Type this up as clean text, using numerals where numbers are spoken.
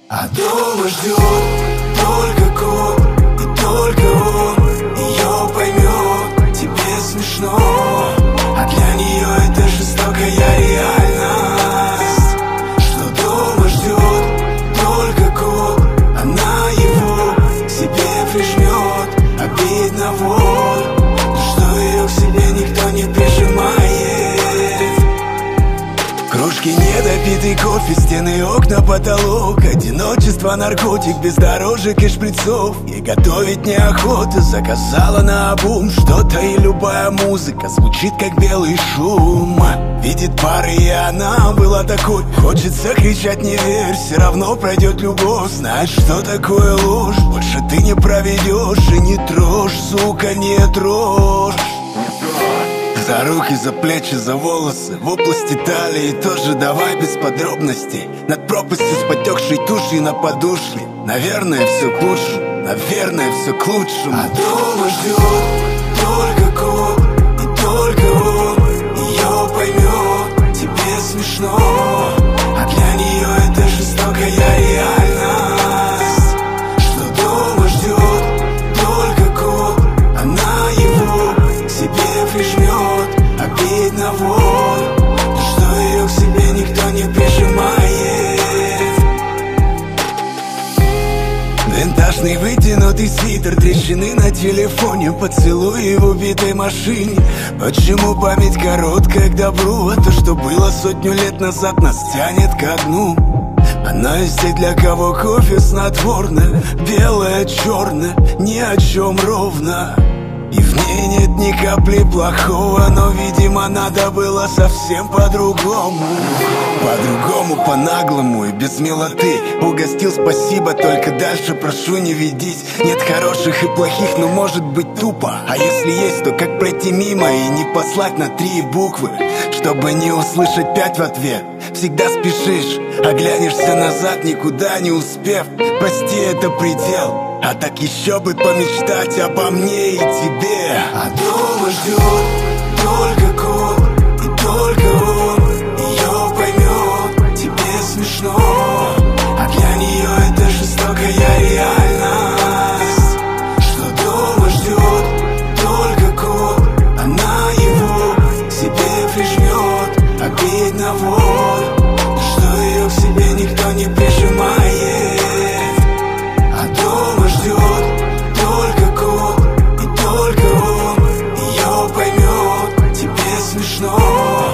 А дома ждет только кот, и только он ее поймет. Тебе смешно, а для нее это жестокая реальность. Что дома ждет только кот, она его к себе прижмет. Обидно вот, что ее к себе никто не прижимает. Кружки, недопитый кофе, стены, окна, потолок. Одиночество, наркотик, бездорожек и шприцов. Ей готовить неохота, заказала наобум что-то, и любая музыка звучит как белый шум. Видит пары, и она была такой. Хочется кричать не верь, все равно пройдет любовь. Знает, что такое ложь, больше ты не проведешь. И не трожь, сука, не трожь. За руки, за плечи, за волосы, в области талии тоже давай без подробностей. Над пропастью с потекшей тушей на подушке. Наверное, все к лучшему, наверное, все к лучшему. А дома ждет только кот, и только он ее поймет. Тебе смешно, а для нее это жестокая реальность. Что дома ждет только кот, она его к себе прижмет. Обидно вот, что ее к себе никто не прижимает. Винтажный вытянутый свитер, трещины на телефоне, поцелуи в убитой машине. Почему память короткая к добру? А то, что было 100 лет назад, нас тянет ко дну. Она из тех, для кого кофе снотворное, белое, черное, ни о чем ровно. И в ней нет ни капли плохого, но, видимо, надо было совсем по-другому. По-другому, по-наглому и без милоты. Угостил, спасибо, только дальше прошу не ведись. Нет хороших и плохих, но может быть тупо. А если есть, то как пройти мимо и не послать на 3 буквы, чтобы не услышать 5 в ответ. Всегда спешишь, оглянешься назад, никуда не успев. Прости, это предел. А так еще бы помечтать обо мне и тебе. А дома ждет только кот, и только он ее поймет. Тебе смешно, а для нее это жестокая реальность. Что дома ждет только кот, она его к себе прижмет. Обидно вот, что ее к себе никто не прижимает. А дома ждет только кот, и только он ее поймет. Тебе смешно,